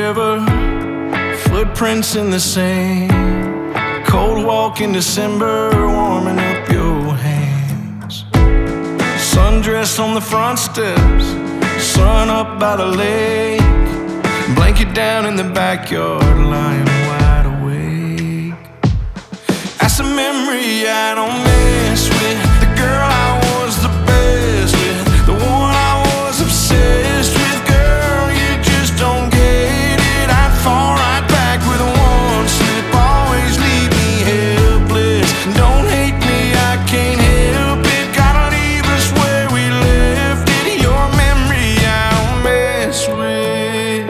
river, footprints in the sand. Cold walk in December, warming up your hands. Sundress on the front steps, sun up by the lake. Blanket down in the backyard, lying wide awake. That's a memory I don't mess with. The girl I was the best with, the one I was obsessed with. Girl, you just don't get it. I'd fall right back with one slip. Always leave me helpless. Don't hate me, I can't help it. Gotta leave us where we left it. Your memory I don't mess with.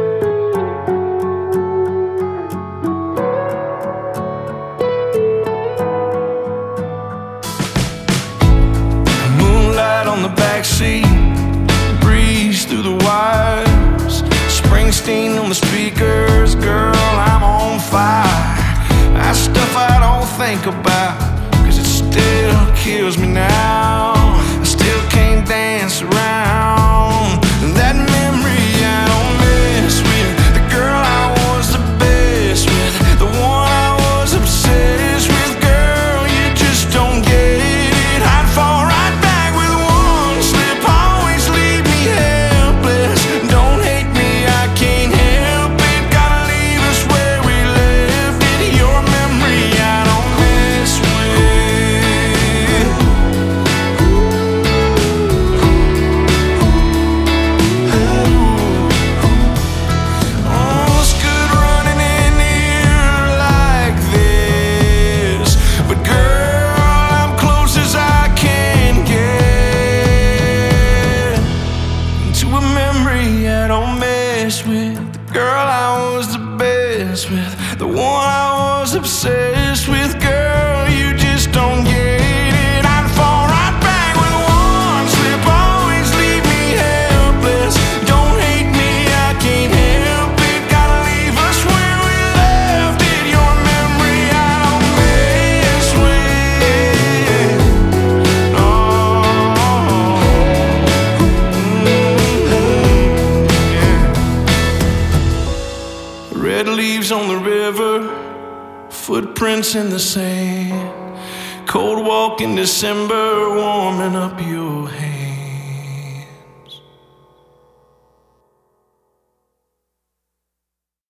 Moonlight on the backseat, breeze through the wires. Springsteen on the speakers, girl, I'm on fire. That stuff I don't think about, 'cause it still kills me now. I still can't dance around that memory I don't mess with. The girl I was the best with, the one I was obsessed with. Girl, you just don't get it. I'd fall right back with one slip. Always leave me helpless. Don't hate me, I can't help it. Gotta leave us where we left it. Your memory I don't mess with. Oh, it's good running in here like this, but girl, I'm close as I can get to a memory I don't mess with. The girl I was the best with, the one I was obsessed with. Girl, you just don't get it. I'd fall right back with one slip. Always leave me helpless. Don't hate me, I can't help it. Gotta leave us where we left it. Your memory I don't mess with. Oh. Red leaves on the river, footprints in the sand. Cold walk in December, warming up your hand.